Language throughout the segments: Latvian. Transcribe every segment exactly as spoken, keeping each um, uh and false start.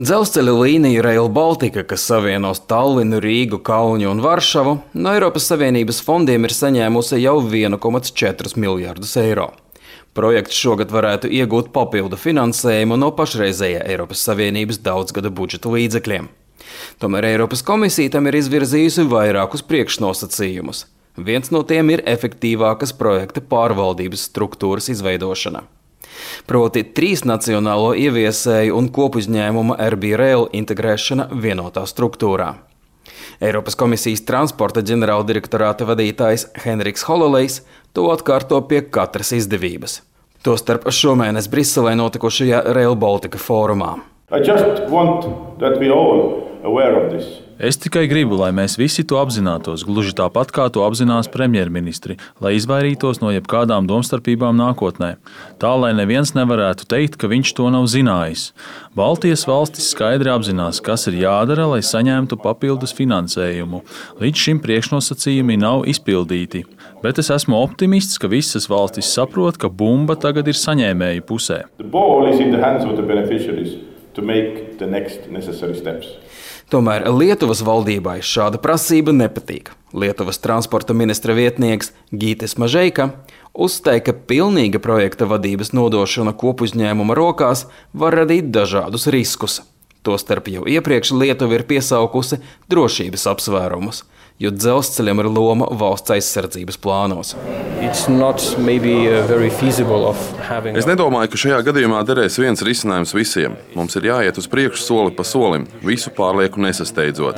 Dzelzceļa līnija Rail Baltica, kas savienos Tallinu, Rīgu, Kaunu un Varšavu, no Eiropas Savienības fondiem ir saņēmusi jau vienu komats četrus miljardus eiro. Projekts šogad varētu iegūt papildu finansējumu no pašreizējā Eiropas Savienības daudzgada budžeta līdzekļiem. Tomēr Eiropas komisija tam ir izvirzījusi vairākus priekšnosacījumus. Viens no tiem ir efektīvākas projekta pārvaldības struktūras izveidošana. Proti trīs nacionālo ieviesēju un kopuzņēmuma R B Rail integrēšana vienotā struktūrā. Eiropas komisijas transporta ģenerāldirektorāta vadītājs Henriks Hololejs to atkārto pie katras izdevības. Tostarp šomēnes Briselē notikušajā Rail Baltica fórumā. Es tikai gribu, lai mēs visi to apzinātos, gluži tāpat kā to apzinās premjerministri, lai izvairītos no jebkādām domstarpībām nākotnē. Tā, lai neviens nevarētu teikt, ka viņš to nav zinājis. Baltijas valstis skaidri apzinās, kas ir jādara, lai saņemtu papildus finansējumu. Līdz šim priekšnosacījumi nav izpildīti. Bet es esmu optimists, ka visas valstis saprot, ka bumba tagad ir saņēmēju pusē. Tomēr Lietuvas valdībai šāda prasība nepatīk. Lietuvas transporta ministra vietnieks Gytis Mažeika uzstāja, ka pilnīga projekta vadības nodošana kopuzņēmuma rokās var radīt dažādus riskus. Tostarp jau iepriekš Lietuva ir piesaukusi drošības apsvērumus, jo dzelzceļam ir loma valsts aizsardzības plānos. Es nedomāju, ka šajā gadījumā derēs viens risinājums visiem. Mums ir jāiet uz priekšu soli pa solim, visu pārlieku nesasteidzot.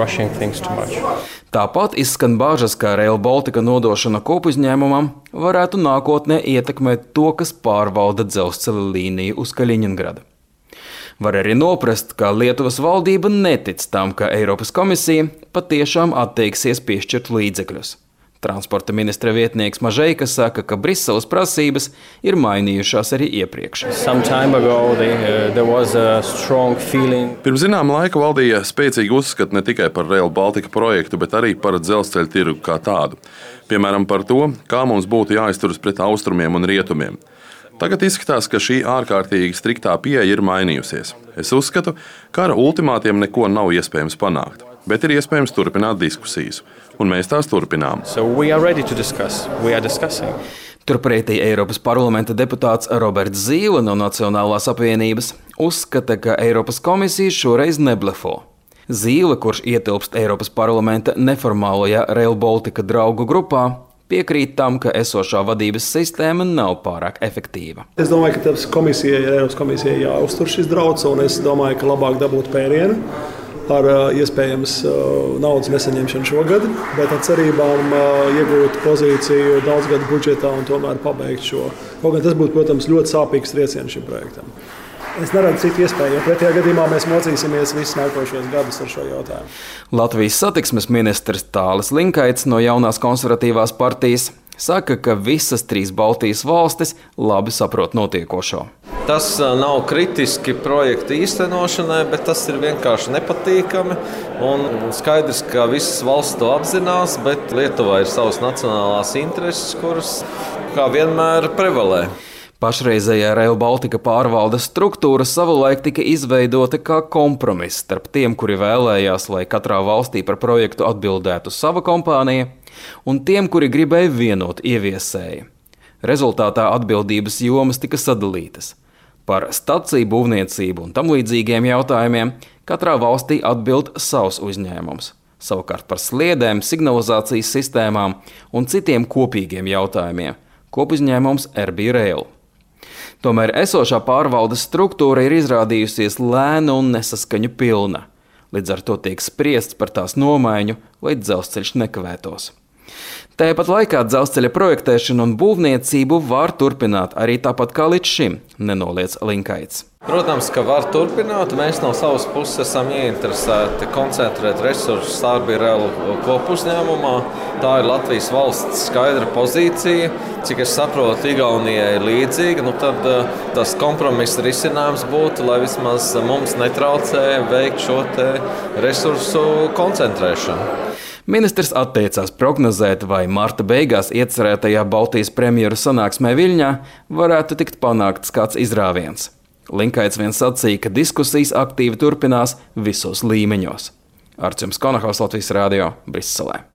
Tāpat izskan bāžas, ka Rail Baltica nodošana kopuzņēmumam varētu nākotnē ietekmēt to, kas pārvalda dzelzceļa līniju uz Kaļiņingradu. Var arī noprast, ka Lietuvas valdība netic tam, ka Eiropas komisija patiešām atteiksies piešķirt līdzekļus. Transporta ministra vietnieks Mažeika saka, ka Briseles prasības ir mainījušās arī iepriekš. Pirms zināma laika valdīja spēcīgi uzskati ne tikai par Rail Baltica projektu, bet arī par dzelzceļa tirgu kā tādu. Piemēram, par to, kā mums būtu jāizturas pret austrumiem un rietumiem. Tagad izskatās, ka šī ārkārtīgi striktā pieeja ir mainījusies. Es uzskatu, ka ar ultimātiem neko nav iespējams panākt, bet ir iespējams turpināt diskusijas, un mēs tās turpinām. So Turpretī Eiropas parlamenta deputāts Roberts Zīle no Nacionālās apvienības uzskata, ka Eiropas komisija šoreiz neblefo. Zīle, kurš ietilpst Eiropas parlamenta neformālajā Rail Baltica draugu grupā, piekrīt tam, ka esošā vadības sistēma nav pārāk efektīva. Es domāju, ka tas komisijai, Eiropas komisijai jāuztur šis drauds, un es domāju, ka labāk dabūt pērienu ar iespējams naudas nesaņemšanu šogad, bet ar cerībām iegūt pozīciju daudzgadu budžetā un tomēr pabeigt šo. Kaut gan tas būtu, protams, ļoti sāpīgs trieciens šim projektam. Es neredzu citu iespēju, jo pretējā gadījumā mēs mocīsimies visus nākošos gadus ar šo jautājumu. Latvijas satiksmes ministrs Tālis Linkaits no jaunās konservatīvās partijas saka, ka visas trīs Baltijas valstis labi saprot notiekošo. Tas nav kritiski projekta īstenošanai, bet tas ir vienkārši nepatīkami. Un skaidrs, ka visas valsts to apzinās, bet Lietuvā ir savas nacionālās intereses, kuras kā vienmēr prevalē. Pašreizējā Rail Baltica pārvaldes struktūra savulaik tika izveidota kā kompromiss starp tiem, kuri vēlējās, lai katrā valstī par projektu atbildētu sava kompānija, un tiem, kuri gribēja vienot ieviesēju. Rezultātā atbildības jomas tika sadalītas. Par staciju būvniecību un tam līdzīgiem jautājumiem katrā valstī atbild savs uzņēmums. Savukārt par sliedēm, signalizācijas sistēmām un citiem kopīgiem jautājumiem kopuzņēmums R B Rail. Tomēr esošā pārvaldes struktūra ir izrādījusies lēna un nesaskaņu pilna. Līdz ar to tiek spriests par tās nomaiņu, lai dzelzceļš nekavētos. Tāpat laikā dzelzceļa projektēšanu un būvniecību var turpināt arī tāpat kā līdz šim, nenoliedz Linkaits. Protams, ka var turpināt. Mēs no savas puses esam ieinteresēti koncentrēt resursus R B Rail kopuzņēmumā. Tā ir Latvijas valsts skaidra pozīcija. Cik es saprotu, Igaunijai ir līdzīga. Nu tad tas kompromisa risinājums būtu, lai vismaz mums netraucē veikt šo te resursu koncentrēšanu. Ministrs atteicās prognozēt, vai marta beigās iecerētajā Baltijas premjeru sanāksmē Viļņā varētu tikt panākts kāds izrāviens. Linkaits vien sacīja, ka diskusijas aktīvi turpinās visos līmeņos. Arčuns Konahaus, Latvijas Rādio, Briselē.